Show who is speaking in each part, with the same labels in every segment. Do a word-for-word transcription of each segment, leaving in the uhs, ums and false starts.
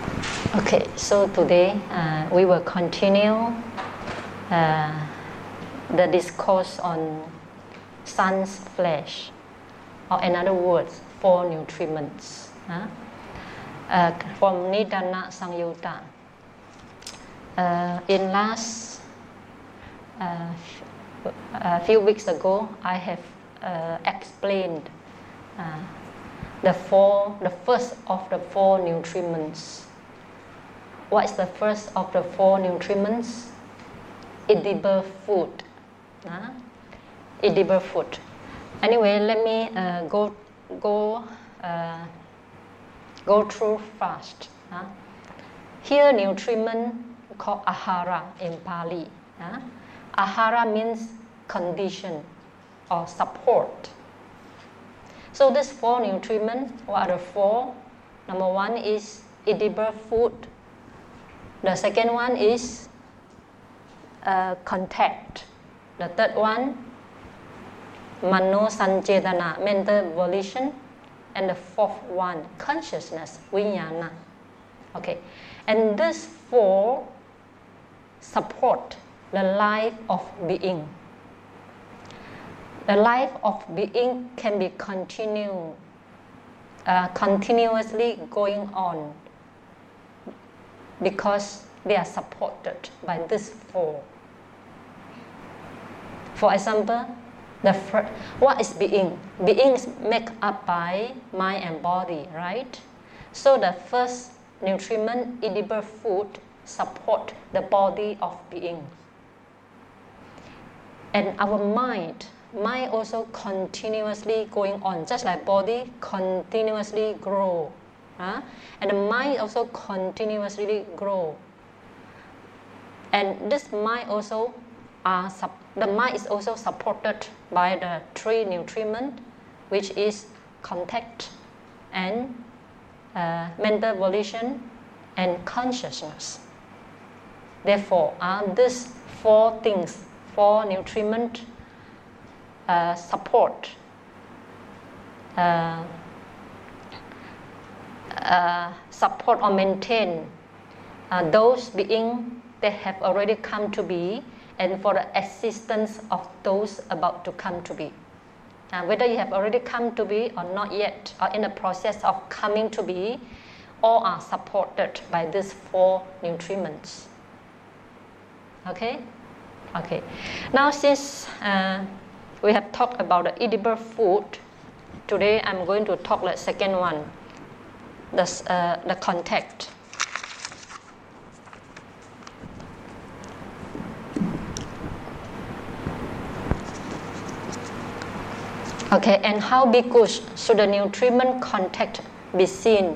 Speaker 1: Okay, so today uh, we will continue uh, the discourse on sun's flesh, or in other words, four nutriments, huh? uh, from Nidana Samyutta. Uh, in last uh, a few weeks ago, I have uh, explained uh, the four, the first of the four nutriments. What is the first of the four nutriments? Edible food. Uh, edible food. Anyway, let me uh, go go uh, go through fast. Uh. Here, nutriment called ahara in Pali. Uh. Ahara means condition or support. So these four nutriments, what are the four? Number one is edible food. The second one is uh, contact. The third one, mano sancetana, mental volition. And the fourth one, consciousness, vijnana. Okay, and these four support the life of being. The life of being can be continue, uh, continuously going on because they are supported by these four. For example, the fir- what is being? Being is made up by mind and body, right? So the first nutriment, edible food, support the body of being. And our mind, mind also continuously going on, just like body continuously grow. Huh? And the mind also continuously grow. And this mind also, are the mind is also supported by the three nutriments, which is contact and uh, mental volition and consciousness. Therefore, are uh, these four things, four nutriments uh, support uh, uh, support or maintain uh, those beings that have already come to be, and for the existence of those about to come to be. Uh, whether you have already come to be or not yet, or in the process of coming to be, all are supported by these four nutriments. Okay? Okay. Now since uh, we have talked about the edible food, today I'm going to talk the second one, the, uh, the contact. Okay, and how bhikkhus should the nutriment contact be seen?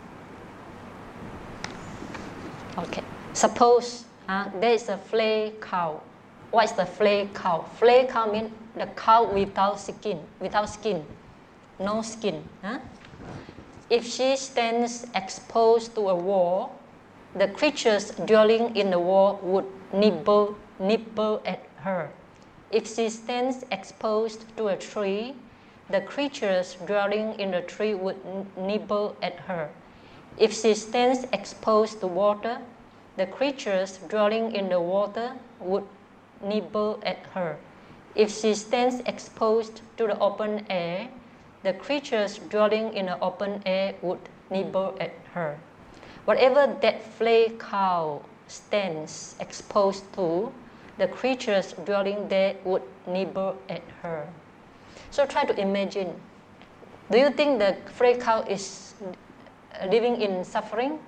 Speaker 1: Okay, suppose uh, there is a flay cow. What is the flay cow? Flay cow means the cow without skin, without skin, no skin. Huh? If she stands exposed to a wall, the creatures dwelling in the wall would nibble, nibble at her. If she stands exposed to a tree, the creatures dwelling in the tree would nibble at her. If she stands exposed to water, the creatures dwelling in the water would nibble at her. If she stands exposed to the open air, the creatures dwelling in the open air would nibble at her. Whatever that flay cow stands exposed to, the creatures dwelling there would nibble at her. So try to imagine. Do you think the flay cow is living in suffering?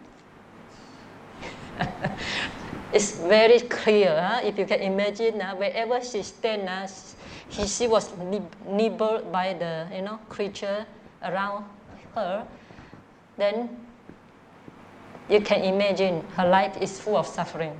Speaker 1: It's very clear. Huh? If you can imagine, uh, wherever she stands, uh, she, she was nib- nibbled by the you know creature around her. Then you can imagine her life is full of suffering.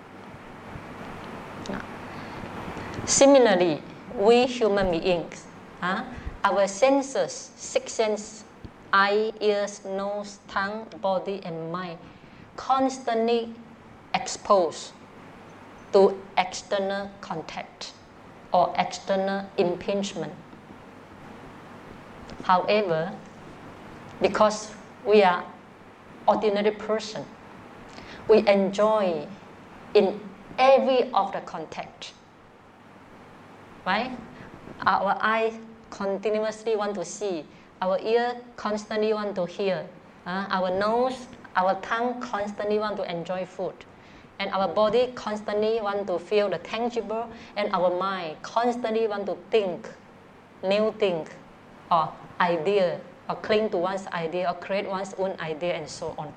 Speaker 1: Similarly, we human beings, uh, our senses, six senses, eye, ears, nose, tongue, body, and mind, constantly exposed to external contact or external impingement. However, because we are ordinary person. We enjoy in every of the contact, right? Our eye continuously want to see, our ear constantly want to hear, uh, our nose, our tongue constantly want to enjoy food, and our body constantly want to feel the tangible, and our mind constantly want to think new thing or idea, or cling to one's idea, or create one's own idea, and so on.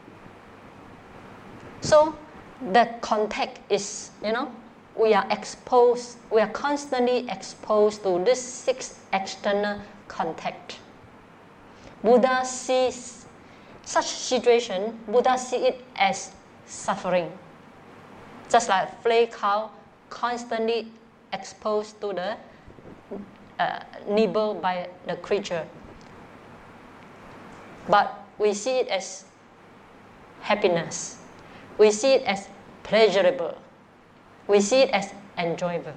Speaker 1: So the contact is, you know, we are exposed, we are constantly exposed to this six external contact. Buddha sees such situation, Buddha sees it as suffering. Just like flay cow constantly exposed to the uh, nibble by the creature. But we see it as happiness. We see it as pleasurable. We see it as enjoyable.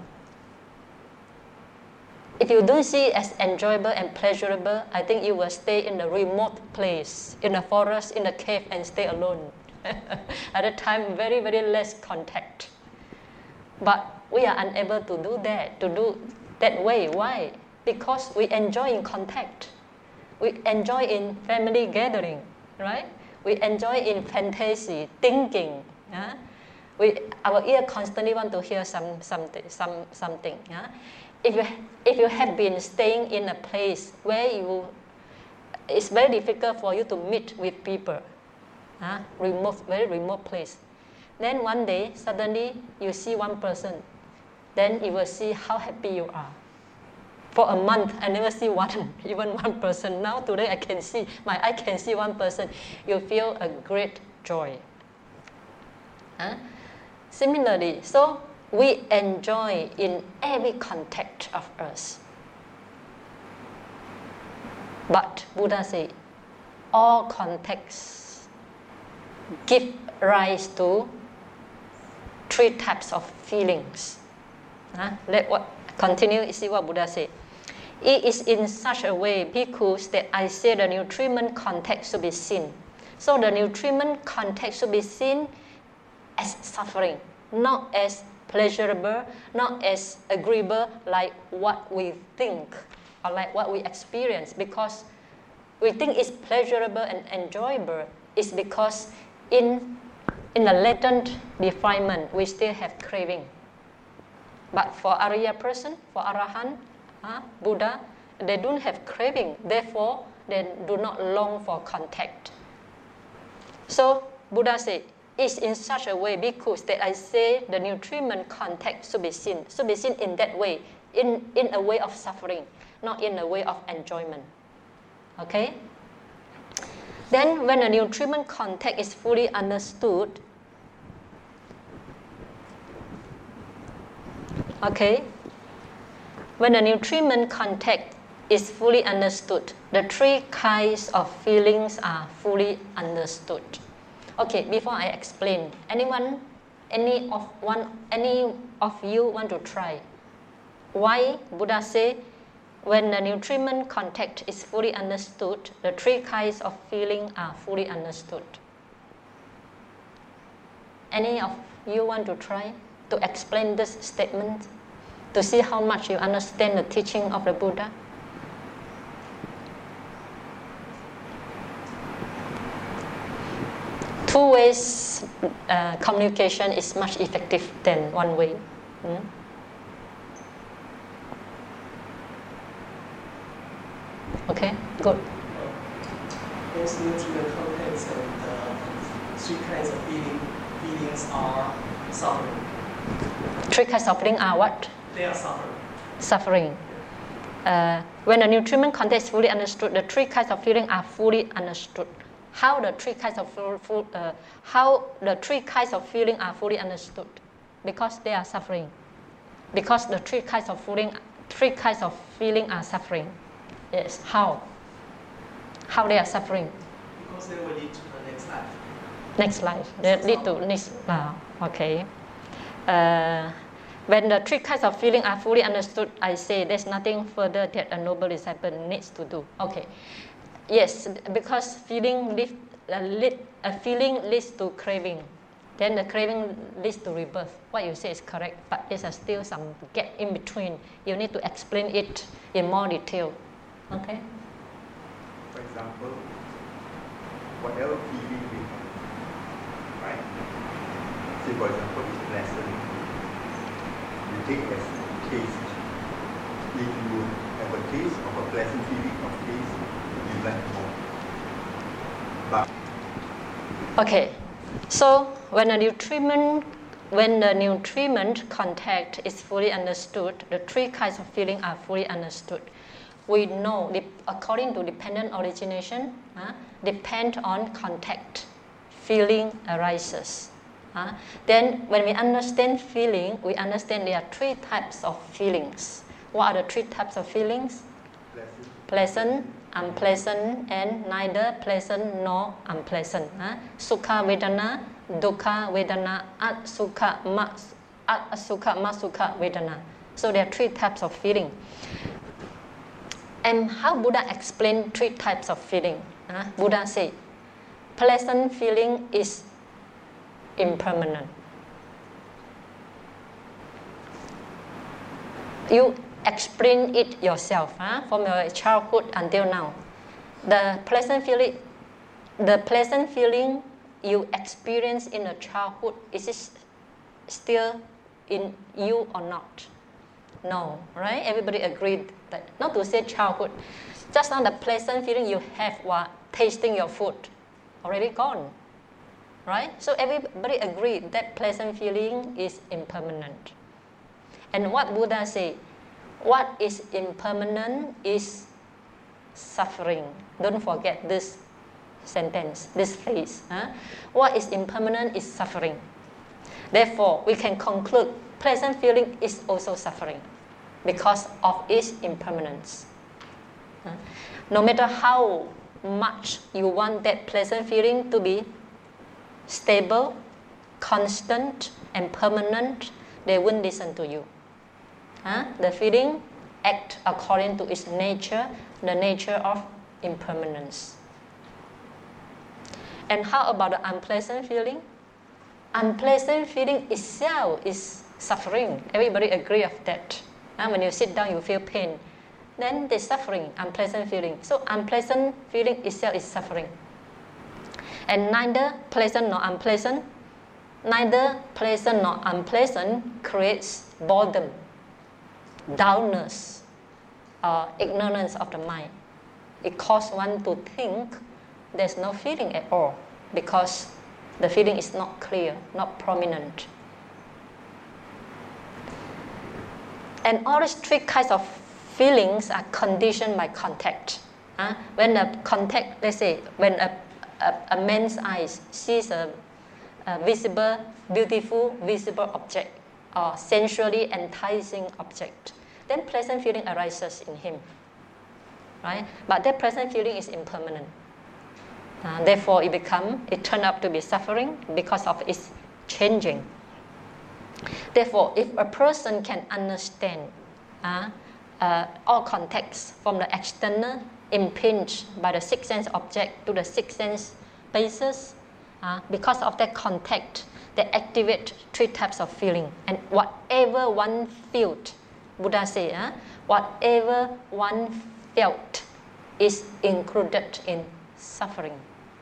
Speaker 1: If you don't see it as enjoyable and pleasurable, I think you will stay in a remote place, in a forest, in a cave, and stay alone. At that time, very, very less contact. But we are unable to do that, to do that way. Why? Because we enjoy in contact. We enjoy in family gathering, right? We enjoy in fantasy, thinking. Yeah? We, our ear constantly want to hear some, something. Some, something yeah? If, you, if you have been staying in a place where you, it's very difficult for you to meet with people, yeah? remote, very remote place. Then one day, suddenly you see one person, then you will see how happy you are. For a month, I never see one, even one person. Now today I can see, my eye can see one person. You feel a great joy. Huh? Similarly, so we enjoy in every contact of us. But Buddha said, all contacts give rise to three types of feelings. Huh? Let what continue, see what Buddha said. It is in such a way, bhikkhus, that I say the nutriment contact should be seen. So the nutriment contact should be seen as suffering, not as pleasurable, not as agreeable like what we think or like what we experience. Because we think it's pleasurable and enjoyable, it's because in, in the latent defilement, we still have craving. But for Arya person, for Arahant, uh, Buddha, they don't have craving. Therefore, they do not long for contact. So Buddha said, it's in such a way, bhikkhus, that I say the nutriment contact should be seen. Should be seen in that way, in, in a way of suffering, not in a way of enjoyment. Okay? Then when the nutriment contact is fully understood, okay, when the nutriment contact is fully understood, the three kinds of feelings are fully understood. Okay, before I explain, anyone, any of one, any of you want to try? Why Buddha say when the nutriment contact is fully understood, the three kinds of feeling are fully understood? Any of you want to try to explain this statement, to see how much you understand the teaching of the Buddha? Two ways uh, communication is much effective than one way. Hmm? Okay, good.
Speaker 2: Those nutrient contents and uh, three kinds of feeling, feelings are suffering.
Speaker 1: Three kinds of feeling are what?
Speaker 2: They are suffering.
Speaker 1: Suffering. Uh, when the nutriment content is fully understood, the three kinds of feeling are fully understood. How the three kinds of uh, how the three kinds of feeling are fully understood? Because they are suffering. Because the three kinds of feeling, three kinds of feeling are suffering. Yes. How? How they are suffering?
Speaker 2: Because they will lead to the next life.
Speaker 1: Next life. They lead to next. Uh, okay. Uh, when the three kinds of feeling are fully understood, I say there's nothing further that a noble disciple needs to do. Okay. Yes, because feeling live a, lead, a feeling leads to craving. Then the craving leads to rebirth. What you say is correct, but there's still some gap in between. You need to explain it in more detail. Okay?
Speaker 3: For example, whatever feeling we have, right? Say for example, it's pleasant. You take as taste. If you have a taste of a pleasant feeling of taste, you like more. But
Speaker 1: okay, so when a nutriment, when the nutriment contact is fully understood, the three kinds of feeling are fully understood. We know, according to dependent origination, uh, depend on contact, feeling arises. Uh, then when we understand feeling, we understand there are three types of feelings. What are the three types of feelings?
Speaker 3: pleasant,
Speaker 1: Pleasant, unpleasant, and neither pleasant nor unpleasant. Uh, Sukha Vedana, Dukkha Vedana, Asukha Mas, Asukha Masukha Vedana. So there are three types of feeling. And how Buddha explained three types of feeling? Uh, Buddha said, pleasant feeling is impermanent. You explain it yourself, huh? From your childhood until now. The pleasant feeling, the pleasant feeling you experience in a childhood, is it still in you or not? No, right? Everybody agreed that, not to say childhood, just now the pleasant feeling you have while tasting your food, already gone, right? So everybody agreed that pleasant feeling is impermanent. And what Buddha said, what is impermanent is suffering. Don't forget this sentence, this phrase. Huh? What is impermanent is suffering. Therefore, we can conclude pleasant feeling is also suffering because of its impermanence. Huh? No matter how much you want that pleasant feeling to be stable, constant, and permanent, they won't listen to you. Huh? The feeling acts according to its nature, the nature of impermanence. And how about the unpleasant feeling? Unpleasant feeling itself is suffering. Everybody agree of that. Uh, when you sit down, you feel pain. Then there's suffering, unpleasant feeling. So unpleasant feeling itself is suffering. And neither pleasant nor unpleasant, neither pleasant nor unpleasant creates boredom, dullness, or ignorance of the mind. It causes one to think there's no feeling at all because the feeling is not clear, not prominent. And all these three kinds of feelings are conditioned by contact. Uh, when a contact, let's say, when a, a, a man's eyes sees a, a visible, beautiful, visible object or sensually enticing object, then pleasant feeling arises in him. Right? But that pleasant feeling is impermanent. Uh, therefore, it become, it turned out to be suffering because of its changing. Therefore, if a person can understand uh, uh, all contexts from the external impinged by the sixth sense object to the sixth sense basis, uh, because of that contact, they activate three types of feeling. And whatever one felt, Buddha say, uh, whatever one felt is included in suffering.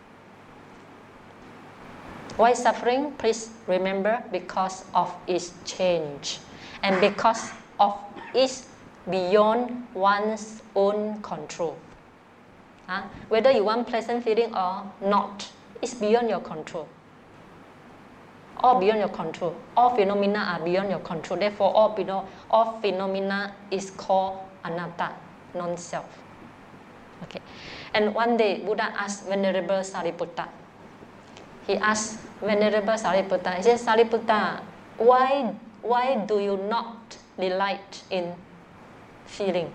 Speaker 1: Why suffering? Please remember, because of its change and because of its beyond one's own control. Huh? Whether you want pleasant feeling or not, it's beyond your control. All beyond your control. All phenomena are beyond your control. Therefore, all, all phenomena is called anatta, non-self. Okay. And one day, Buddha asked Venerable Sariputta. He asked Venerable Sariputta, he said, Sariputta, why, why do you not delight in feeling?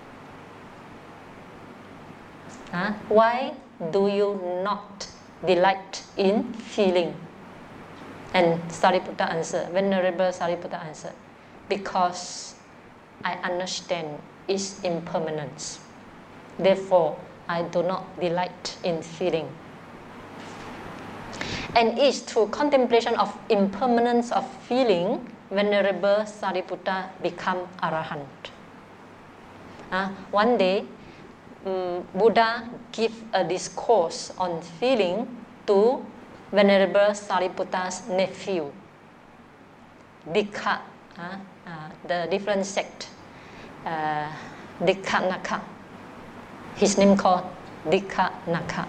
Speaker 1: Huh? Why do you not delight in feeling? And Sariputta answered, Venerable Sariputta answered, because I understand its impermanence. Therefore, I do not delight in feeling. And it's through contemplation of impermanence of feeling, Venerable Sariputta become Arahant. Uh, one day, um, Buddha give a discourse on feeling to Venerable Sariputta's nephew, Dikha, uh, uh, the different sect, uh, Dikhanaka. His name called Dikhanaka.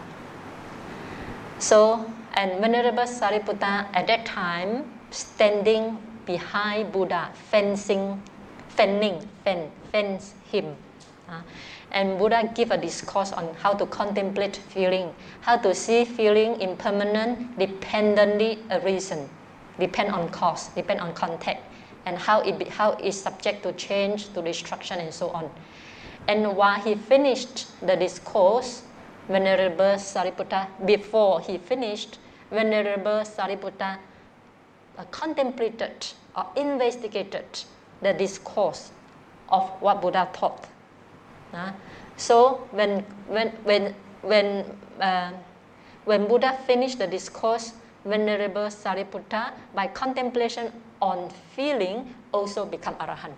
Speaker 1: So, and Venerable Sariputta at that time standing behind Buddha, fencing, fanning, fen, fence him. Uh, and Buddha give a discourse on how to contemplate feeling, how to see feeling impermanent, dependently a reason, depend on cause, depend on context, and how it be, how it is subject to change, to destruction, and so on. And while he finished the discourse, Venerable Sariputta, before he finished, Venerable Sariputta uh, contemplated or investigated the discourse of what Buddha taught. Uh, so when when when when uh, when Buddha finished the discourse, Venerable Sariputta, by contemplation on feeling, also become Arahant.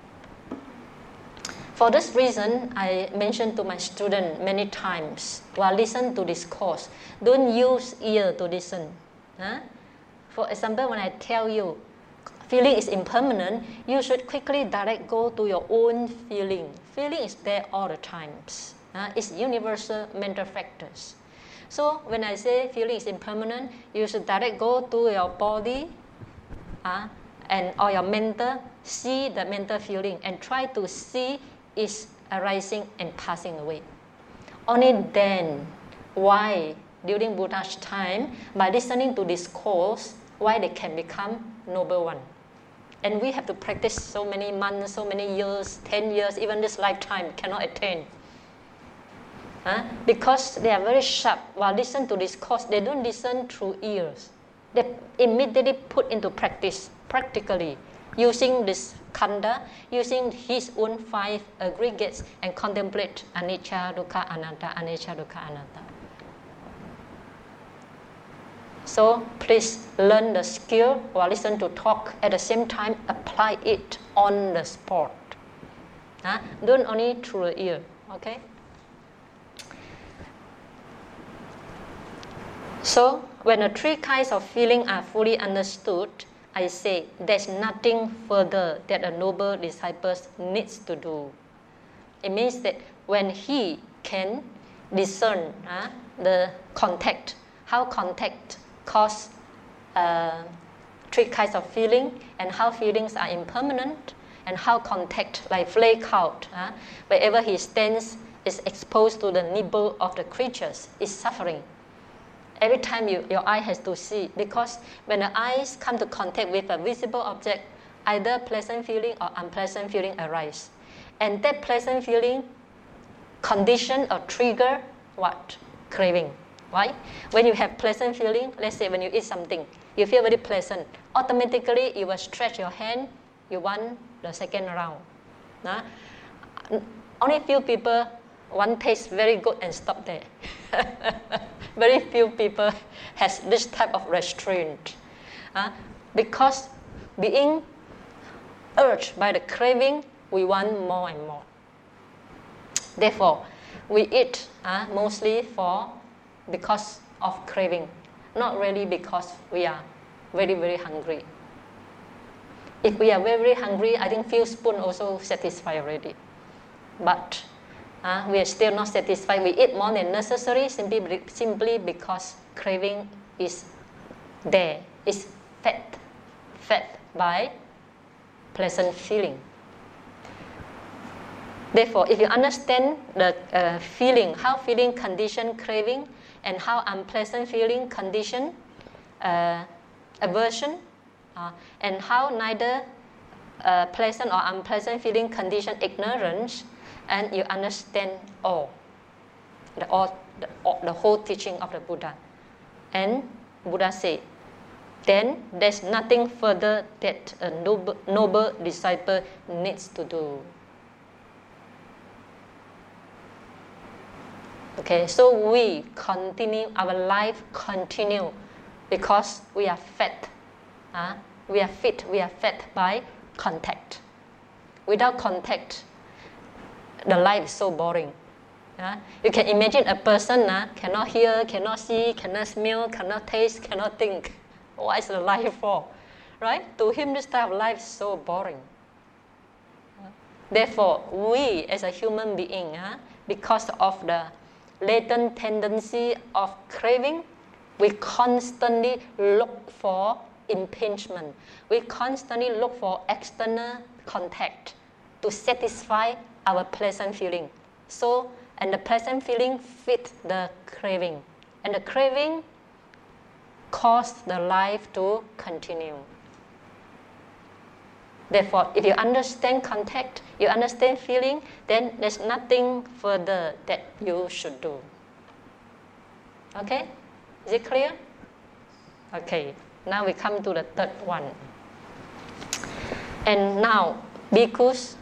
Speaker 1: For this reason, I mentioned to my student many times, while listen to discourse, don't use ear to listen. Huh? For example, when I tell you, feeling is impermanent, you should quickly direct go to your own feeling. Feeling is there all the times. Uh, it's universal mental factors. So when I say feeling is impermanent, you should direct go to your body uh, and or your mental, see the mental feeling and try to see is arising and passing away. Only then, why during Buddha's time, by listening to discourse, why they can become noble one. And we have to practice so many months, so many years, ten years, even this lifetime cannot attain. Huh? Because they are very sharp. While listen to discourse, they don't listen through ears. They immediately put into practice, practically, using this khanda, using his own five aggregates and contemplate anicca, dukkha, anatta, anicca, dukkha, anatta. So please learn the skill while listen to talk. At the same time, apply it on the spot. Huh? Don't only through the ear, okay? So when the three kinds of feeling are fully understood, I say there's nothing further that a noble disciple needs to do. It means that when he can discern uh, the contact, how contact cause uh, three kinds of feeling, and how feelings are impermanent, and how contact, like flake out, uh, wherever he stands, is exposed to the nibble of the creatures, is suffering. Every time you, your eye has to see, because when the eyes come to contact with a visible object, either pleasant feeling or unpleasant feeling arise. And that pleasant feeling condition or trigger what? Craving. Why? When you have pleasant feeling, let's say when you eat something, you feel very pleasant, automatically you will stretch your hand, you want the second round. Nah? Only few people want taste very good and stop there. Very few people has this type of restraint. Uh, because being urged by the craving, we want more and more. Therefore, we eat uh, mostly for because of craving, not really because we are very, very hungry. If we are very, very hungry, I think few spoon also satisfied already. But uh, we are still not satisfied. We eat more than necessary simply, simply because craving is there. It's fed, fed by pleasant feeling. Therefore, if you understand the uh, feeling, how feeling condition craving, and how unpleasant feeling condition uh, aversion, uh, and how neither uh, pleasant or unpleasant feeling condition ignorance, and you understand all, the, all, the, all, the whole teaching of the Buddha. And Buddha said, then there's nothing further that a noble, noble disciple needs to do. Okay, so we continue, our life continue because we are fed. Uh, we are fit, we are fed by contact. Without contact, the life is so boring. Uh, you can imagine a person uh, cannot hear, cannot see, cannot smell, cannot taste, cannot think. What is the life for? Right? To him, this type of life is so boring. Uh, therefore, we as a human being, uh, because of the latent tendency of craving, we constantly look for impingement. We constantly look for external contact to satisfy our pleasant feeling. So, and the pleasant feeling fits the craving. And the craving causes the life to continue. Therefore, if you understand contact, you understand feeling, then there's nothing further that you should do. Okay? Is it clear? Okay. Now we come to the third one. And now, bhikkhus,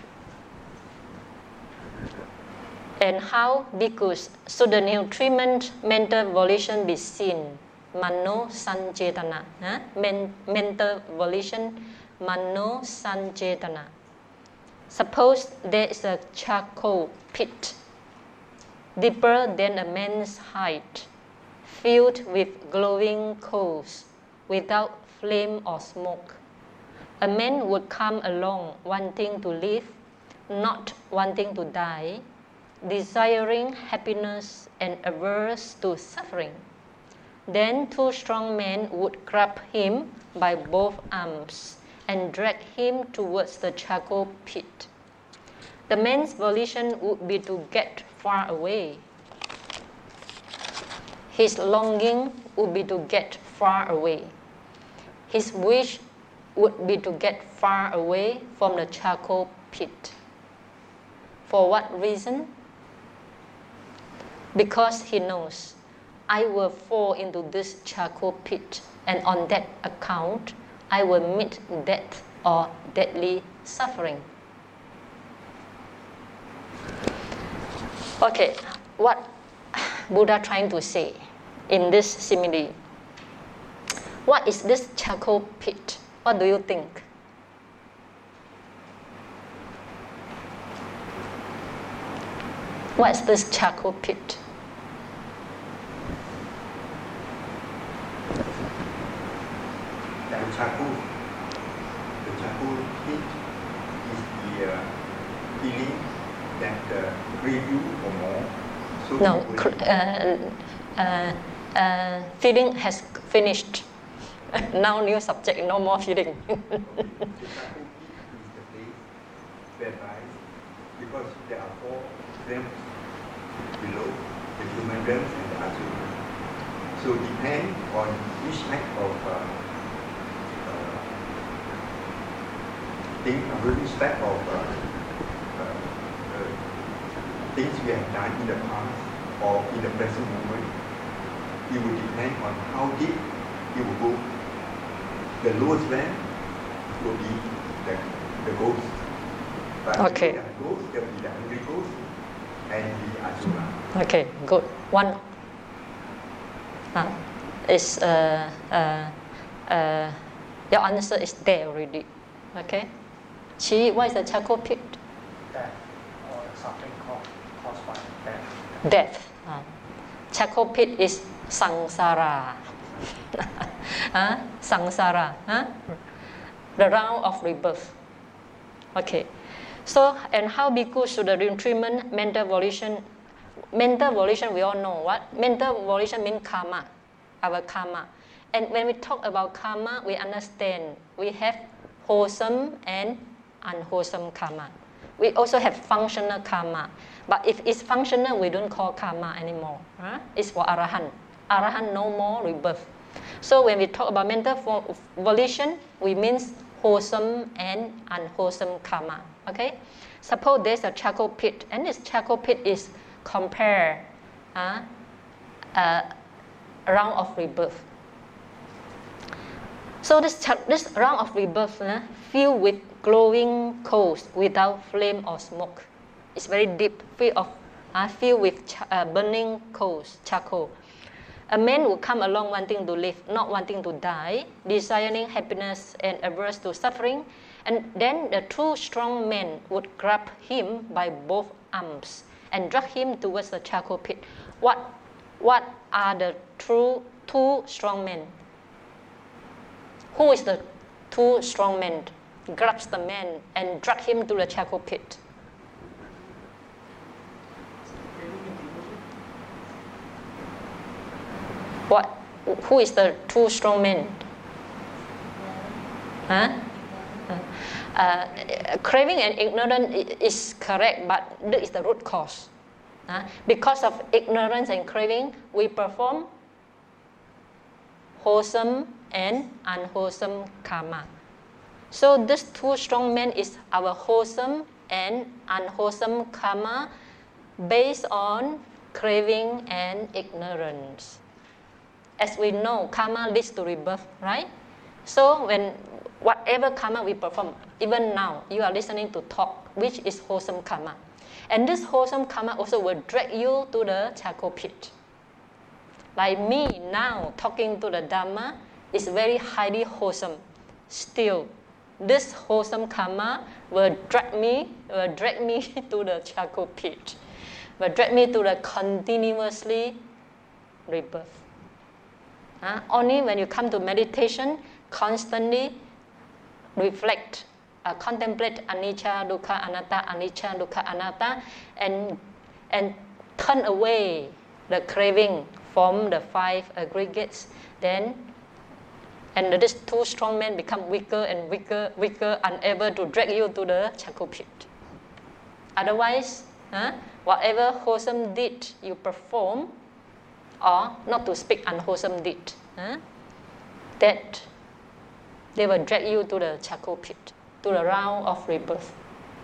Speaker 1: and how bhikkhus should the nutriment mental volition be seen? Mano sancetana. Huh? Men, mental volition, mano sancetana. Suppose there is a charcoal pit, deeper than a man's height, filled with glowing coals, without flame or smoke. A man would come along wanting to live, not wanting to die, desiring happiness and averse to suffering. Then two strong men would grab him by both arms and drag him towards the charcoal pit. The man's volition would be to get far away. His longing would be to get far away. His wish would be to get far away from the charcoal pit. For what reason? Because he knows, I will fall into this charcoal pit, and on that account, I will meet death or deadly suffering. Okay, what Buddha trying to say in this simile? What is this charcoal pit? What do you think? What is this charcoal pit?
Speaker 3: The charcoal, the charcoal pit is the uh, feeling that uh, crave you for more. So
Speaker 1: No,
Speaker 3: you
Speaker 1: cr- uh, uh, uh, feeling has finished. Now new subject, no more feeling.
Speaker 3: The charcoal pit is the place whereby, because there are four realms below, the human realms and the asura. So depend on which type of uh, uh, thing, which type of uh, uh, uh, things we have done in the past or in the present moment, it will depend on how deep it will go. The lowest realm will be the, the ghost. But
Speaker 1: Okay.
Speaker 3: the ghost, there will be the hungry ghost and the asura.
Speaker 1: Okay, good. One uh, is uh, uh, uh, your answer is there already. Okay. Chi, what is the charcoal pit?
Speaker 2: Death or the suffering caused, caused by death.
Speaker 1: Death. Uh, charcoal pit is samsara. uh, samsara. Uh? The round of rebirth. Okay. So, and how bhikkhu should the nutriment mental volition? Mental volition, we all know what? Mental volition means karma, our karma. And when we talk about karma, we understand we have wholesome and unwholesome karma. We also have functional karma. But if it's functional, we don't call karma anymore. Huh? It's for Arahant. Arahant no more rebirth. So when we talk about mental volition, we mean wholesome and unwholesome karma. Okay? Suppose there's a charcoal pit, and this charcoal pit is compared uh, uh, round of rebirth. So this, this round of rebirth uh, filled with glowing coals without flame or smoke. It's very deep, filled, of, uh, filled with ch- uh, burning coals, charcoal. A man will come along wanting to live, not wanting to die, desiring happiness and averse to suffering, and then the two strong men would grab him by both arms and drag him towards the charcoal pit. What, what are the true two strong men? Who is the two strong men? Grabs the man and drag him to the charcoal pit. What? Who is the two strong men? Huh? Uh, craving and ignorance is correct, but this is the root cause. Uh, because of ignorance and craving, we perform wholesome and unwholesome karma. So this two strong men is our wholesome and unwholesome karma based on craving and ignorance. As we know, karma leads to rebirth, right? So when whatever karma we perform, even now, you are listening to talk, which is wholesome karma. And this wholesome karma also will drag you to the charcoal pit. Like me now talking to the Dhamma is very highly wholesome. Still, this wholesome karma will drag me, will drag me to the charcoal pit, will drag me to the continuously rebirth. Uh, only when you come to meditation, constantly reflect, uh, contemplate anicca, dukkha, anatta, anicca, dukkha, anatta, and and turn away the craving from the five aggregates, then and these two strong men become weaker and weaker, weaker, unable to drag you to the charcoal pit. Otherwise, uh, whatever wholesome deed you perform, or not to speak unwholesome deed, uh, that they will drag you to the charcoal pit, to the round of rebirth.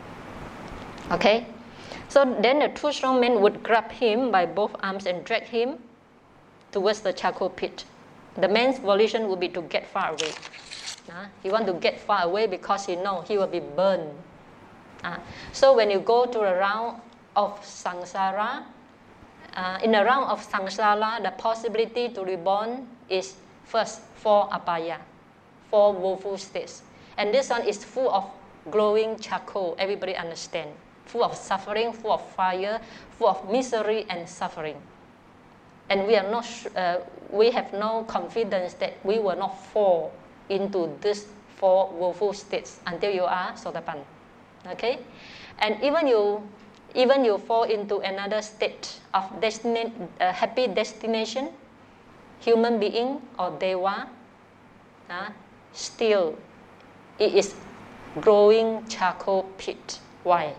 Speaker 1: Okay? So then the two strong men would grab him by both arms and drag him towards the charcoal pit. The man's volition would be to get far away. Uh, he wants to get far away because he knows he will be burned. Uh, so when you go to the round of samsara, uh, in the round of samsara, the possibility to reborn is first four apaya, four woeful states. And this one is full of glowing charcoal, everybody understand. Full of suffering, full of fire, full of misery and suffering. And we are not, uh, we have no confidence that we will not fall into these four woeful states until you are Sotapanna. Okay, and even you, even you fall into another state of destiny, uh, happy destination, human being or deva, uh, still it is growing charcoal pit. Why?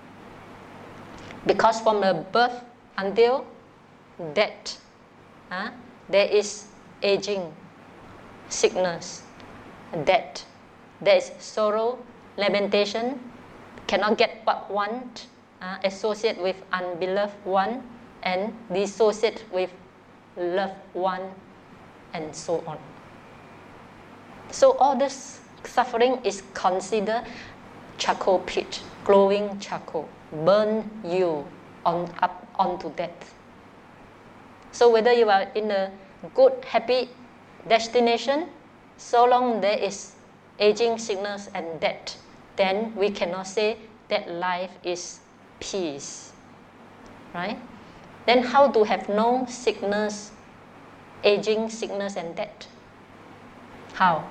Speaker 1: Because from the birth until death, uh, there is aging, sickness, death. There is sorrow, lamentation, cannot get what want, uh, associate with unbeloved one, and dissociate with loved one, and so on. So all this suffering is considered charcoal pit, glowing charcoal, burn you on up onto death. So whether you are in a good, happy destination, so long there is aging, sickness, and death, then we cannot say that life is peace, right? Then how to have no sickness, aging, sickness, and death? How?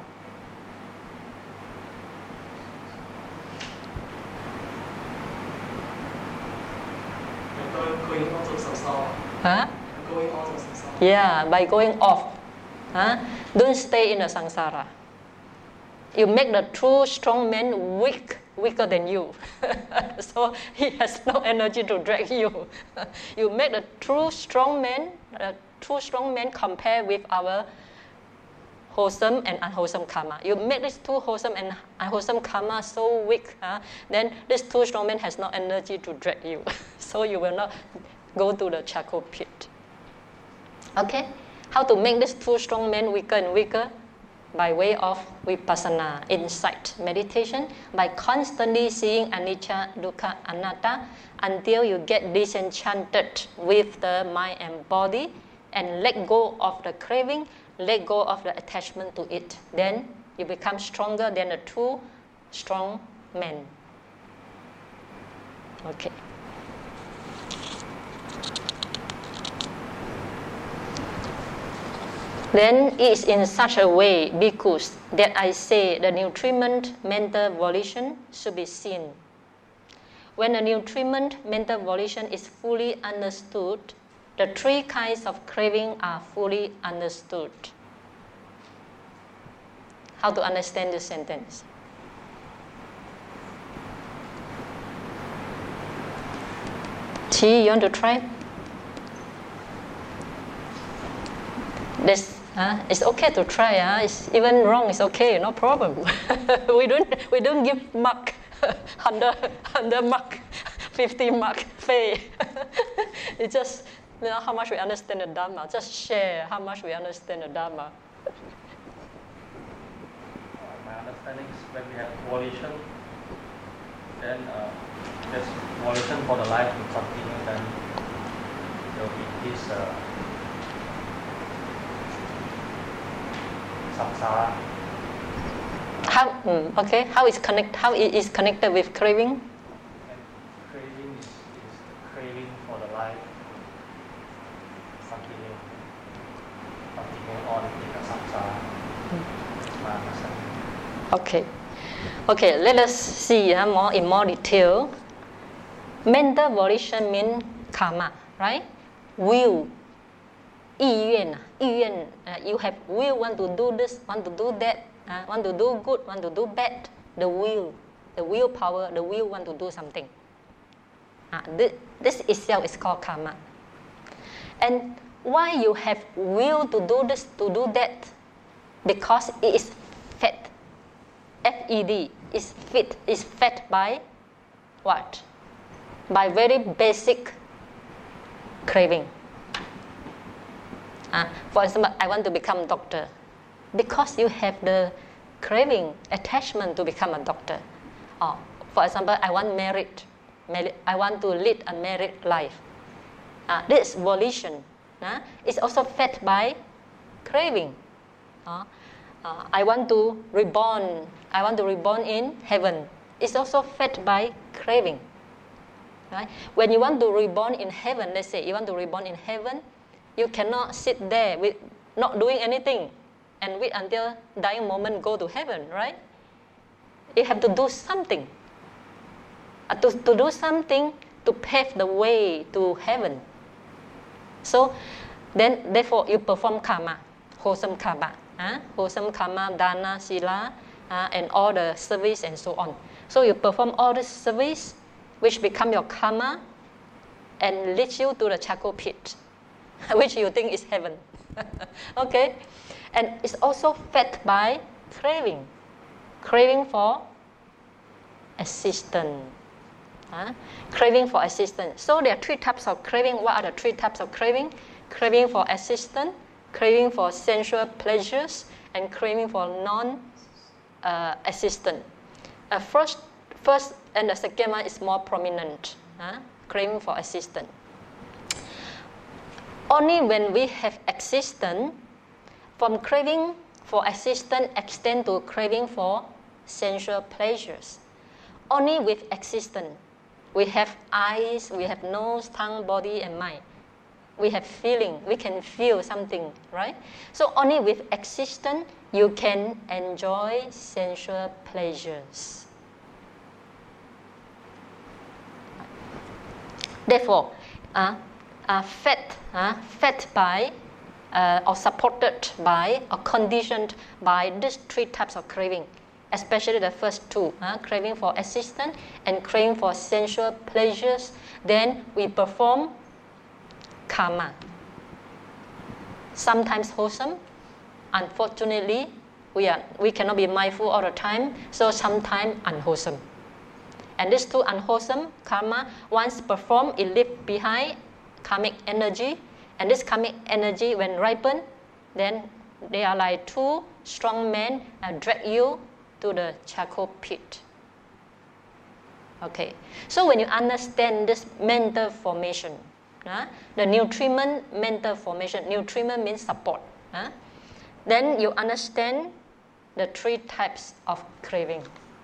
Speaker 2: Going on to samsara.
Speaker 1: Huh?
Speaker 2: Going on to samsara.
Speaker 1: Yeah, by going off. Huh? Don't stay in the samsara. You make the true strong man weak, weaker than you. So he has no energy to drag you. You make the true strong man, the true strong man compare with our wholesome and unwholesome karma. You make this two wholesome and unwholesome karma so weak, huh? Then this two strong man has no energy to drag you. So you will not go to the charcoal pit. Okay? How to make this two strong men weaker and weaker? By way of vipassana, insight, meditation, by constantly seeing anicca, dukkha, anatta, until you get disenchanted with the mind and body, and let go of the craving, let go of the attachment to it. Then you become stronger than a true strong man. Okay. Then it is in such a way, bhikkhus, that I say the nutriment mental volition should be seen. When the nutriment mental volition is fully understood, the three kinds of craving are fully understood. How to understand this sentence? Chi, you want to try? This, uh, it's okay to try. Uh, it's even wrong. It's okay. No problem. we don't. We don't give mark under under mark, fifty mark fail. It's just, you know, how much we understand the Dharma. Just share how much we understand the Dharma.
Speaker 4: My understanding is when we have volition, then uh, there's volition for the life to continue. Then there will be this. Uh, samsara.
Speaker 1: How? Mm, okay. How is connect? How it is connected with craving?
Speaker 4: And craving is, is the craving for the life. Continue, continue on in the samsara. Mm. My understanding.
Speaker 1: Okay. Okay. Let us see uh, more in more detail. Mental volition means karma, right? Will. 意愿啊，意愿 uh, you have will, want to do this, want to do that, uh, want to do good, want to do bad. The will, the willpower, the will want to do something. Uh, this, this itself is called karma. And why you have will to do this, to do that? Because it is fed. F E D is fit, is fed by what? By very basic craving. Uh, for example, I want to become a doctor. Because you have the craving, attachment to become a doctor. Or, for example, I want merit. I want to lead a married life. Uh, this volition uh, is also fed by craving. Uh, uh, I want to reborn. I want to reborn in heaven. It's also fed by craving. Right? When you want to reborn in heaven, let's say you want to reborn in heaven, you cannot sit there with not doing anything and wait until dying moment go to heaven, right? You have to do something. Uh, to, to do something to pave the way to heaven. So then, therefore, you perform karma, wholesome karma, uh, wholesome karma, dana, sila, uh, and all the service and so on. So you perform all this service, which become your karma, and leads you to the charcoal pit, which you think is heaven. Okay? And it's also fed by craving. Craving for assistance. Huh? Craving for assistance. So there are three types of craving. What are the three types of craving? Craving for assistance, craving for sensual pleasures, and craving for non-assistance. Uh, uh, first, first and the second one is more prominent. Huh? Craving for assistance. Only when we have existence, from craving for assistance extend to craving for sensual pleasures. Only with existence, we have eyes, we have nose, tongue, body, and mind. We have feeling, we can feel something, right? So only with existence, you can enjoy sensual pleasures. Therefore, uh, uh, fed, uh, fed by uh, or supported by or conditioned by these three types of craving, especially the first two, uh, craving for assistance and craving for sensual pleasures, then we perform karma. Sometimes wholesome. Unfortunately, we, are, we cannot be mindful all the time, so sometimes unwholesome. And these two unwholesome karma, once performed, it leaves behind karmic energy. And this karmic energy, when ripened, then they are like two strong men and drag you to the charcoal pit. Okay. So when you understand this mental formation, Uh, the nutriment mental formation. Nutriment means support. Uh, then you understand the three types of craving.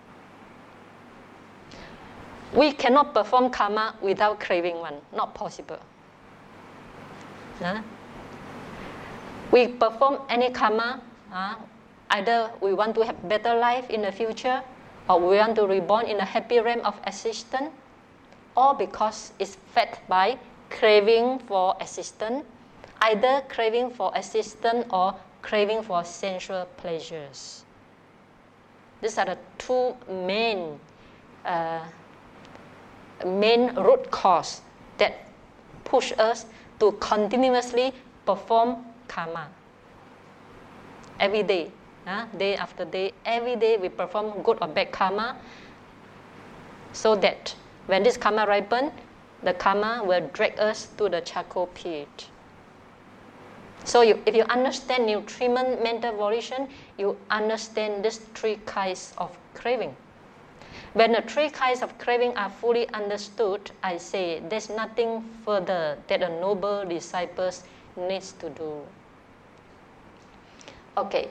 Speaker 1: We cannot perform karma without craving one. Not possible. Uh, we perform any karma. Uh, either we want to have better life in the future, or we want to reborn in a happy realm of existence, or because it's fed by craving for existence, either craving for existence or craving for sensual pleasures. These are the two main uh, main root cause that push us to continuously perform karma. Every day, uh, day after day, every day we perform good or bad karma, so that when this karma ripens, the karma will drag us to the charcoal pit. So you, if you understand nutriment mental volition, you understand these three kinds of craving. When the three kinds of craving are fully understood, I say there's nothing further that a noble disciple needs to do. Okay.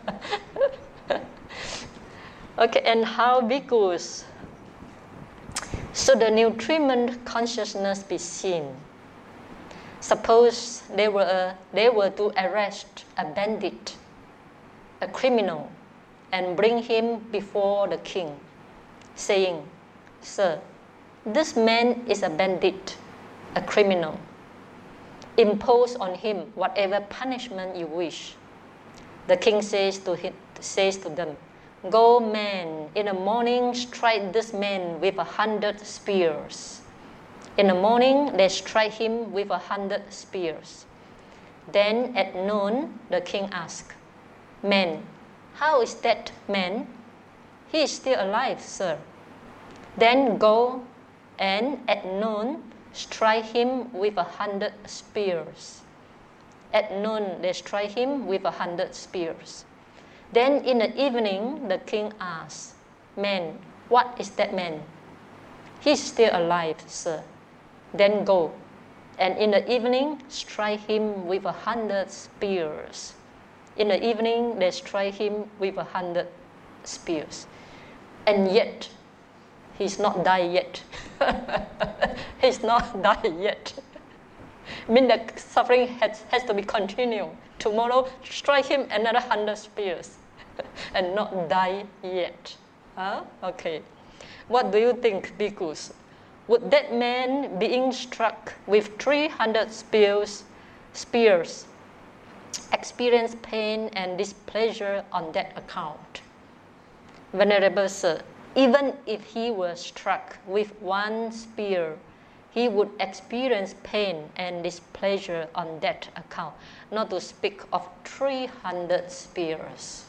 Speaker 1: Okay, and how bhikkhus should the nutriment consciousness be seen? Suppose they were, uh, they were to arrest a bandit, a criminal, and bring him before the king, saying, "Sir, this man is a bandit, a criminal. Impose on him whatever punishment you wish." The king says to, him, says to them, "Go, man, in the morning strike this man with a hundred spears." In the morning, they strike him with a hundred spears. Then at noon, the king asked, "Man, how is that man? He is still alive, sir." Then go and at noon strike him with a hundred spears. At noon, they strike him with a hundred spears. Then in the evening, the king asks, "Man, what is that man?" "He is still alive, sir." Then go, and in the evening strike him with a hundred spears. In the evening they strike him with a hundred spears. And yet, he's not died yet. He's not died yet. Means the suffering has, has to be continued. Tomorrow, strike him another hundred spears. And not die yet. Huh? Okay. What do you think, bhikkhus? Would that man being struck with three hundred spears, spears experience pain and displeasure on that account? Venerable Sir, even if he were struck with one spear, he would experience pain and displeasure on that account, not to speak of three hundred spears.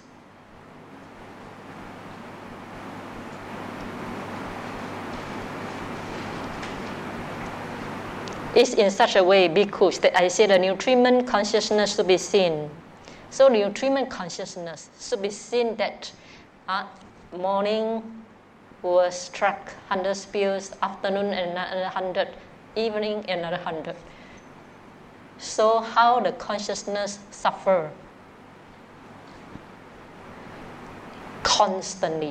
Speaker 1: It's in such a way, bhikkhus, that I say the nutriment consciousness should be seen. So the nutriment consciousness should be seen that uh, morning was struck one hundred spears, afternoon another one hundred, evening another one hundred. So how the consciousness suffer? Constantly.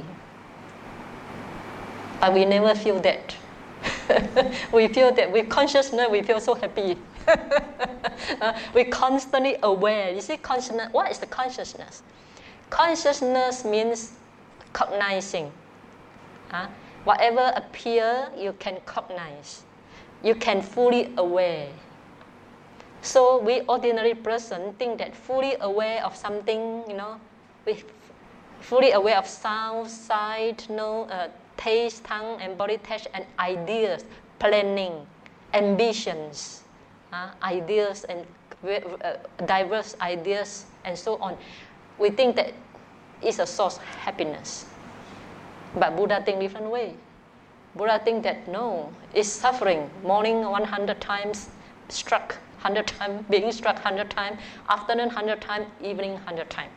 Speaker 1: But we never feel that. We feel that with consciousness, we feel so happy. uh, we're constantly aware. You see, consciousness, what is the consciousness? Consciousness means cognizing. Uh, whatever appears, you can cognize. You can fully aware. So we ordinary person think that fully aware of something, you know, we fully aware of sound, sight, you know, uh, taste, tongue, and body touch, and ideas, planning, ambitions, uh, ideas, and uh, diverse ideas, and so on. We think that it's a source of happiness. But Buddha think different way. Buddha think that no, it's suffering. Morning one hundred times, struck one hundred times, being struck one hundred times, afternoon one hundred times, evening one hundred times.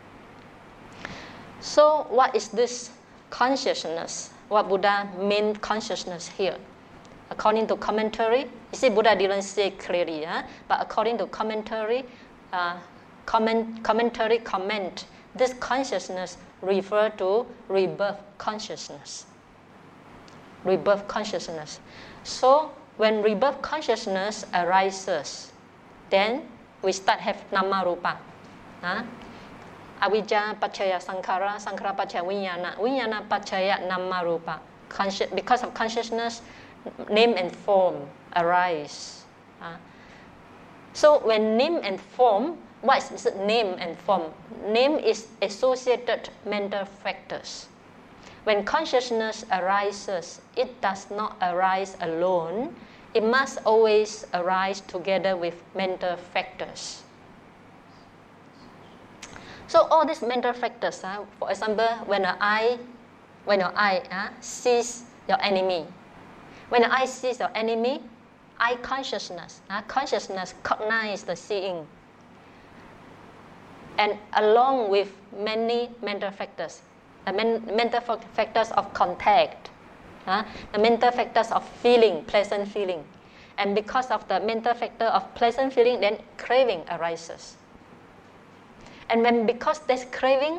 Speaker 1: So what is this consciousness? What Buddha meant consciousness here? according to commentary, you see Buddha didn't say clearly, huh? But according to commentary, uh, comment, commentary comment, this consciousness refer to rebirth consciousness. Rebirth consciousness. So when rebirth consciousness arises, then we start have nama rupa. Huh? Avijja paccaya sankhara, sankhara paccaya vijnana, vijnana paccaya nama rupa. Consci- because of consciousness, name and form arise. Uh, so when name and form, what is name and form? Name is associated mental factors. When consciousness arises, it does not arise alone. It must always arise together with mental factors. So all these mental factors, uh, for example, when your eye, when your eye uh, sees your enemy, when your eye sees your enemy, eye consciousness, uh, consciousness cognize the seeing, and along with many mental factors, the men, mental factors of contact, uh, the mental factors of feeling, pleasant feeling, and because of the mental factor of pleasant feeling, then craving arises. And when because there's craving,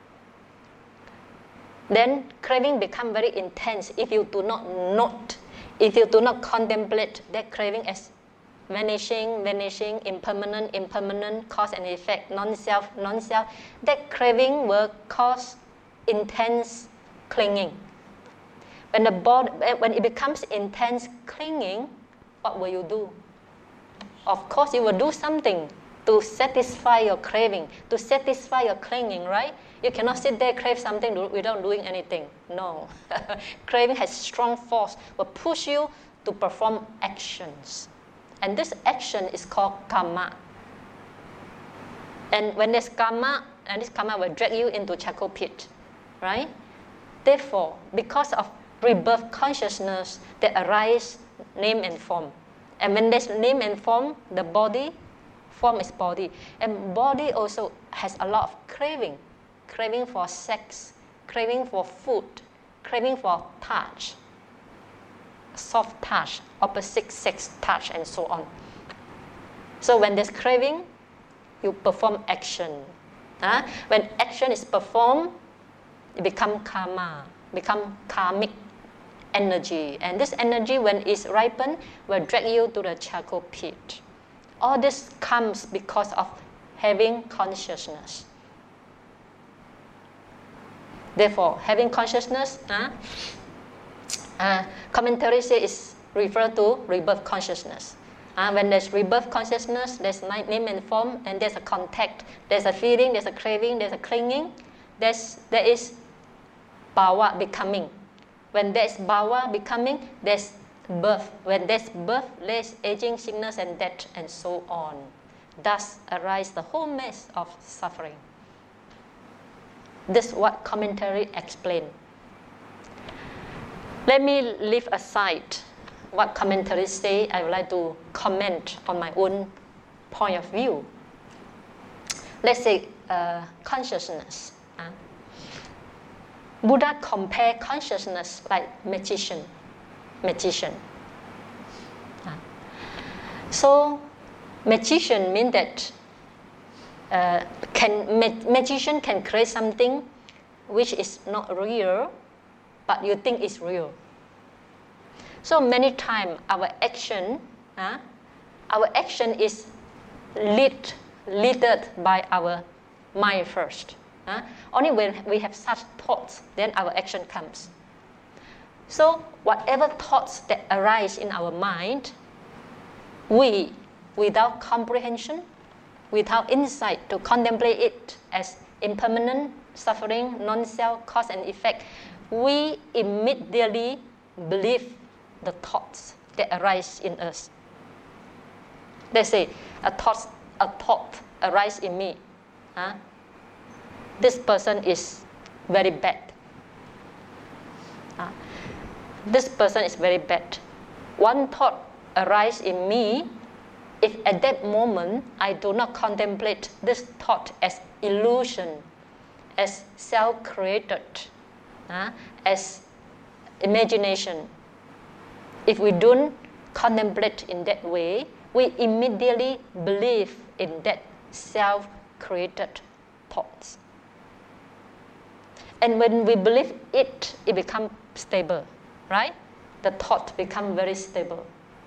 Speaker 1: then craving become very intense if you do not note, if you do not contemplate that craving as vanishing, vanishing, impermanent, impermanent, cause and effect, non-self, non-self, that craving will cause intense clinging. When the body, when it becomes intense clinging, what will you do? Of course, you will do something to satisfy your craving, to satisfy your clinging, right? You cannot sit there crave something without doing anything. No. Craving has strong force, will push you to perform actions. And this action is called karma. And when there's karma, and this karma will drag you into charcoal pit, right? Therefore, because of rebirth consciousness, there arise name and form. And when there's name and form, the body, form is body. And body also has a lot of craving. Craving for sex, craving for food, craving for touch, soft touch, opposite sex touch, and so on. So when there's craving, you perform action. Huh? When action is performed, it becomes karma, become karmic energy. And this energy, when it's ripened, will drag you to the charcoal pit. All this comes because of having consciousness. Therefore, having consciousness, uh, uh, commentary says is referred to rebirth consciousness. Uh, when there's rebirth consciousness, there's name and form, and there's a contact, there's a feeling, there's a craving, there's a clinging, there's, there is bhava becoming. When there's bhava becoming, there's birth. When there's birth, there's aging, sickness, and death, and so on. Thus arise the whole mess of suffering. This is what commentary explain. Let me leave aside what commentaries say. I would like to comment on my own point of view. Let's say uh, consciousness. Uh, Buddha compared consciousness like magician. Magician. Uh, so magician means that Uh, can ma- magician can create something which is not real, but you think it's real. So many times our action, uh, our action is lead, leaded by our mind first. Uh. Only when we have such thoughts, then our action comes. So whatever thoughts that arise in our mind, we, without comprehension, without insight to contemplate it as impermanent, suffering, non-self, cause and effect, we immediately believe the thoughts that arise in us. Let's say a thought, a thought arises in me. Huh? This person is very bad. Huh? This person is very bad. One thought arises in me. If at that moment I do not contemplate this thought as illusion, as self-created, uh, as imagination, if we don't contemplate in that way, we immediately believe in that self-created thoughts. And when we believe it, it becomes stable, right? The thought becomes very stable.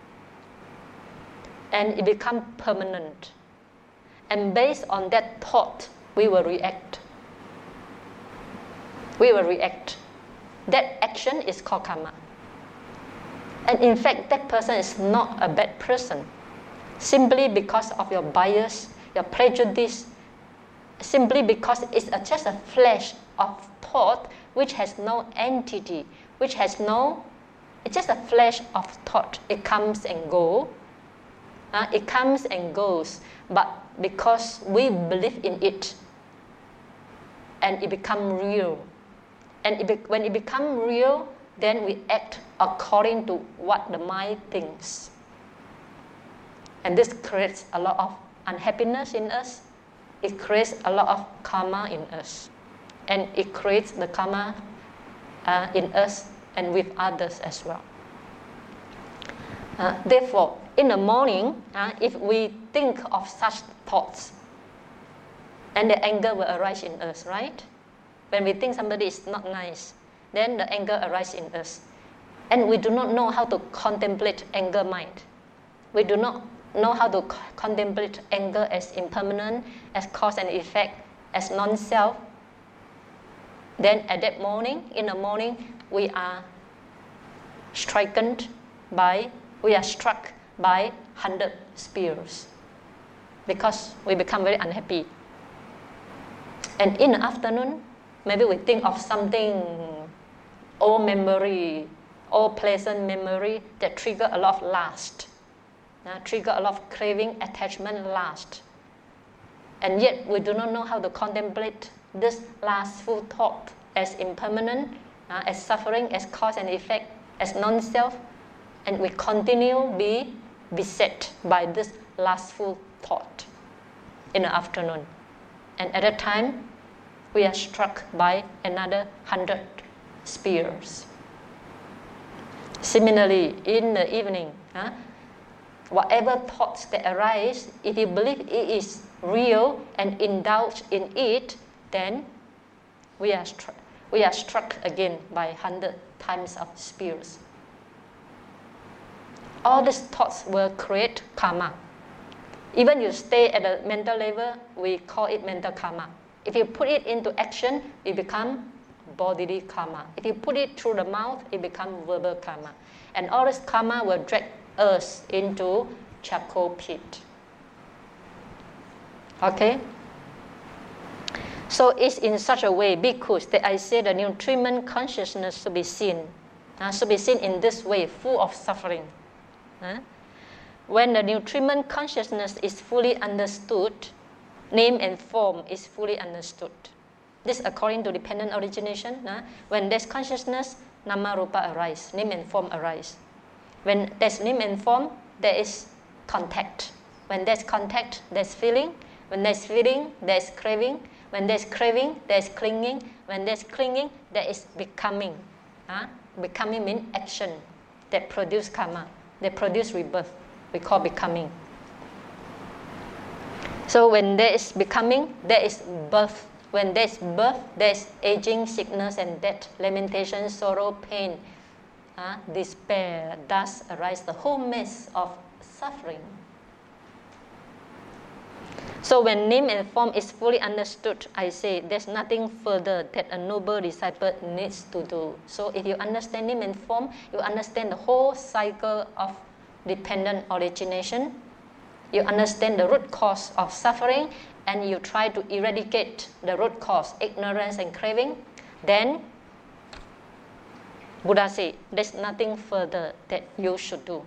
Speaker 1: And it becomes permanent. And based on that thought, we will react. We will react. That action is called karma. And in fact, that person is not a bad person. Simply because of your bias, your prejudice, simply because it's a, just a flash of thought which has no entity, which has no, it's just a flash of thought. It comes and goes. Uh, it comes and goes. But because we believe in it, and it becomes real. And it be, when it becomes real, then we act according to what the mind thinks. And this creates a lot of unhappiness in us. It creates a lot of karma in us. And it creates the karma uh, in us and with others as well. Uh, therefore, in the morning, uh, if we think of such thoughts, and the anger will arise in us, right? When we think somebody is not nice, then the anger arises in us. And we do not know how to contemplate anger mind. We do not know how to co- contemplate anger as impermanent, as cause and effect, as non-self. Then at that morning, in the morning, we are stricken by, we are struck by hundred spears because we become very unhappy. And in the afternoon, maybe we think of something, old memory, old pleasant memory that trigger a lot of lust, uh, trigger a lot of craving, attachment, lust. And yet we do not know how to contemplate this lustful thought as impermanent, uh, as suffering, as cause and effect, as non-self, and we continue be beset by this lustful thought in the afternoon. And at that time, we are struck by another hundred spears. Similarly, in the evening, huh, whatever thoughts that arise, if you believe it is real and indulge in it, then we are, stru- we are struck again by hundred times of spears. All these thoughts will create karma. Even you stay at the mental level, we call it mental karma. If you put it into action, it becomes bodily karma. If you put it through the mouth, it becomes verbal karma. And all this karma will drag us into charcoal pit. Okay? So it's in such a way, because that I say the nutriment consciousness should be seen. Uh, should be seen in this way, full of suffering. Uh, when the nutriment consciousness is fully understood, name and form is fully understood. This according to dependent origination. Uh, when there's consciousness, nama rupa arise, name and form arise. When there's name and form, there is contact. When there's contact, there's feeling. When there's feeling, there's craving. When there's craving, there's clinging. When there's clinging, there is becoming. Uh, becoming means action that produce karma, that produce rebirth. We call becoming. So when there is becoming, there is birth. When there is birth, there is aging, sickness and death, lamentation, sorrow, pain, uh, despair. Thus arise the whole mess of suffering. So when name and form is fully understood, I say there's nothing further that a noble disciple needs to do. So if you understand name and form, you understand the whole cycle of dependent origination. You understand the root cause of suffering, and you try to eradicate the root cause, ignorance and craving. Then Buddha said, there's nothing further that you should do.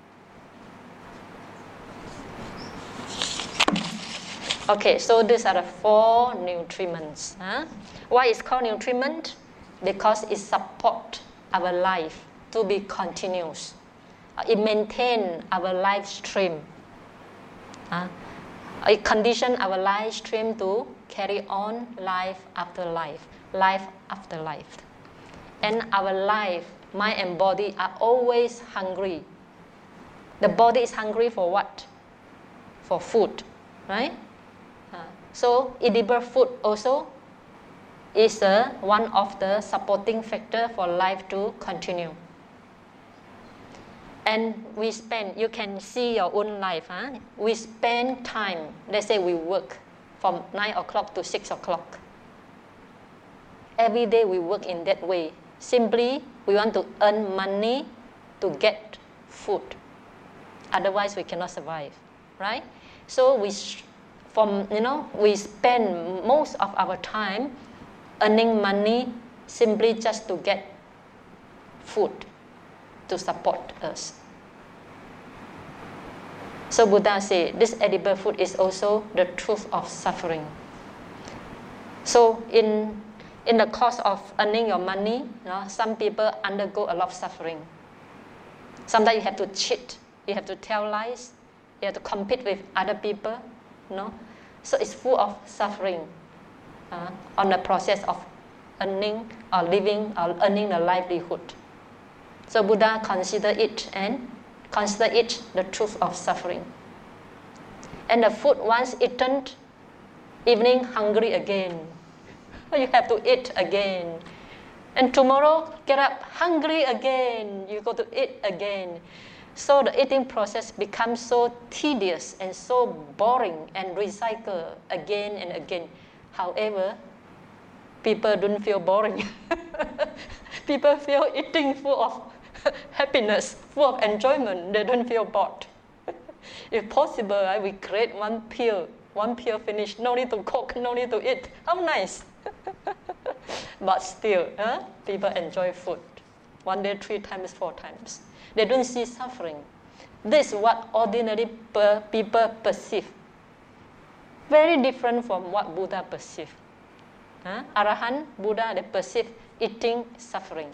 Speaker 1: Okay, so these are the four nutriments. Huh? Why is called nutriment? Because it supports our life to be continuous. It maintains our life stream. Uh, it conditions our life stream to carry on life after life, life after life. And our life mind and body are always hungry. The body is hungry for what? For food, right? Uh, so edible food also is uh, one of the supporting factor for life to continue. And we spend, you can see your own life, huh? We spend time, let's say we work from nine o'clock to six o'clock. Every day we work in that way. Simply, we want to earn money to get food. Otherwise, we cannot survive, right? So we, from you know, we spend most of our time earning money simply just to get food to support us. So Buddha said, this edible food is also the truth of suffering. So in in the course of earning your money, you know, some people undergo a lot of suffering. Sometimes you have to cheat, you have to tell lies, you have to compete with other people, you know. So it's full of suffering uh, on the process of earning or living or earning a livelihood. So Buddha consider it and consider it the truth of suffering. And the food once eaten, evening hungry again. You have to eat again. And tomorrow get up hungry again. You go to eat again. So the eating process becomes so tedious and so boring and recycle again and again. However, people don't feel boring. People feel eating full of happiness, full of enjoyment. They don't feel bored. If possible, I will create one pill. One pill finish. No need to cook, no need to eat. How nice. But still, huh? People enjoy food. One day, three times, four times. They don't see suffering. This is what ordinary per people perceive. Very different from what Buddha perceived. Huh? Arahant, Buddha, they perceive eating suffering.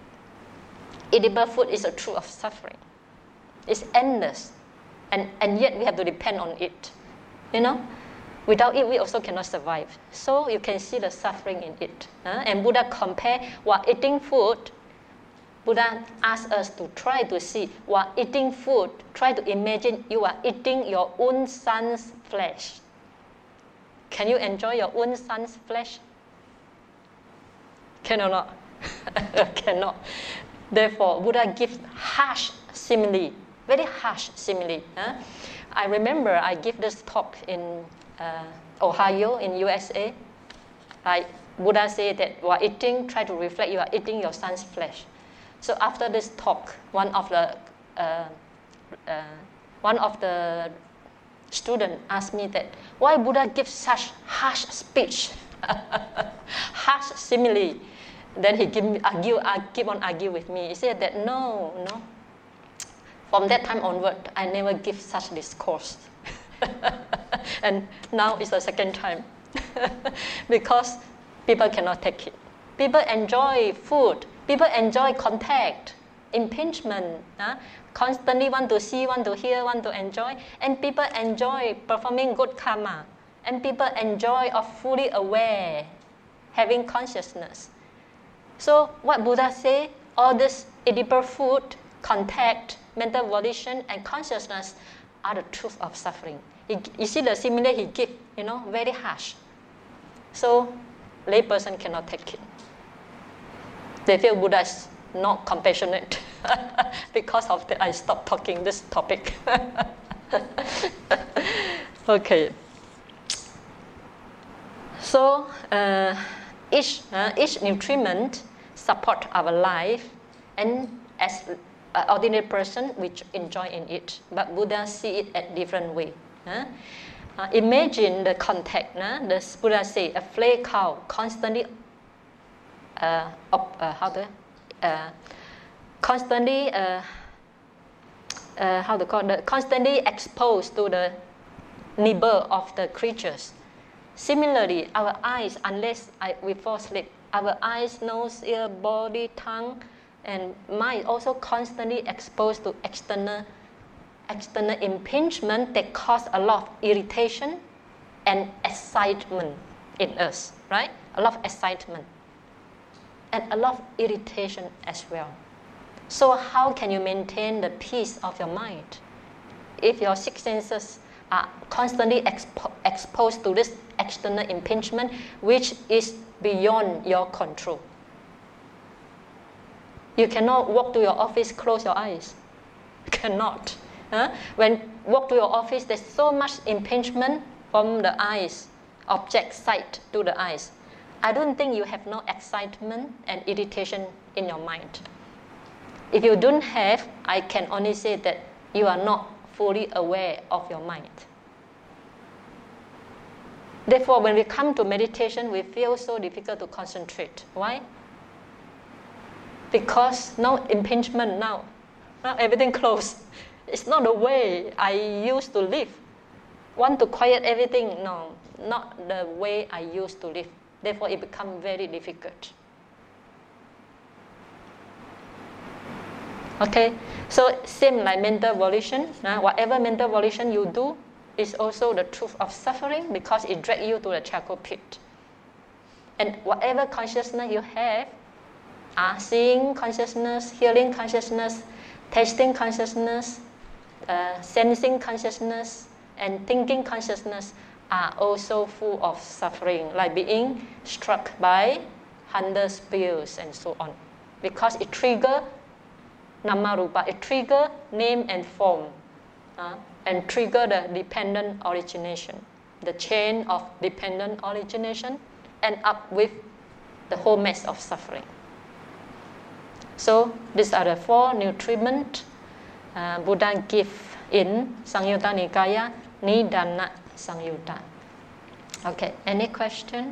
Speaker 1: Edible food is a truth of suffering. It's endless. And, and yet we have to depend on it. You know? Without it, we also cannot survive. So you can see the suffering in it. Huh? And Buddha compare while eating food, Buddha asks us to try to see, while eating food, try to imagine you are eating your own son's flesh. Can you enjoy your own son's flesh? Can or not? Cannot. Therefore, Buddha gives harsh simile, very harsh simile. Huh? I remember I gave this talk in uh, Ohio in U S A. Like Buddha said that while eating, try to reflect you are eating your son's flesh. So after this talk, one of the uh, uh, one of the students asked me that why Buddha gives such harsh speech, harsh simile. Then he give me argue, argue, keep on argue with me. He said that no, no. From that time onward, I never give such discourse. And now it's the second time. Because people cannot take it. People enjoy food. People enjoy contact, impingement. Huh? Constantly want to see, want to hear, want to enjoy. And people enjoy performing good karma. And people enjoy of fully aware, having consciousness. So what Buddha say, all this edible food, contact, mental volition, and consciousness are the truth of suffering. He, you see the simile he give, you know, very harsh. So lay person cannot take it. They feel Buddha is not compassionate. Because of that, I stopped talking this topic. Okay. So uh, each uh, each nutriment support our life, and as an ordinary person, we enjoy in it. But Buddha see it at different way. Huh? Uh, imagine the contact. Huh? The Buddha say a flay cow constantly, uh, op, uh, how to, uh, constantly, uh, uh, how to call it, constantly exposed to the nibble of the creatures. Similarly, our eyes, unless I, we fall asleep, our eyes, nose, ear, body, tongue, and mind also constantly exposed to external, external impingement that cause a lot of irritation and excitement in us, right? A lot of excitement and a lot of irritation as well. So how can you maintain the peace of your mind? If your six senses are constantly expo- exposed to this external impingement, which is beyond your control. You cannot walk to your office, close your eyes. Cannot. Huh? When walk to your office, there's so much impingement from the eyes, object sight to the eyes. I don't think you have no excitement and irritation in your mind. If you don't have, I can only say that you are not fully aware of your mind. Therefore, when we come to meditation, we feel so difficult to concentrate. Why? Because no impingement now. Now everything closed. It's not the way I used to live. Want to quiet everything? No, not the way I used to live. Therefore, it becomes very difficult. Okay, so same like mental volition. Uh, whatever mental volition you do is also the truth of suffering because it drags you to the charcoal pit. And whatever consciousness you have, uh, seeing consciousness, hearing consciousness, tasting consciousness, uh, sensing consciousness, and thinking consciousness are also full of suffering, like being struck by hundred spears and so on, because it triggers Namarupa, it triggers name and form, uh, and trigger the dependent origination, the chain of dependent origination, end up with the whole mess of suffering. So these are the four new treatments uh, Buddha give in Samyutta Nikaya, Nidana Samyutta. Okay, any question?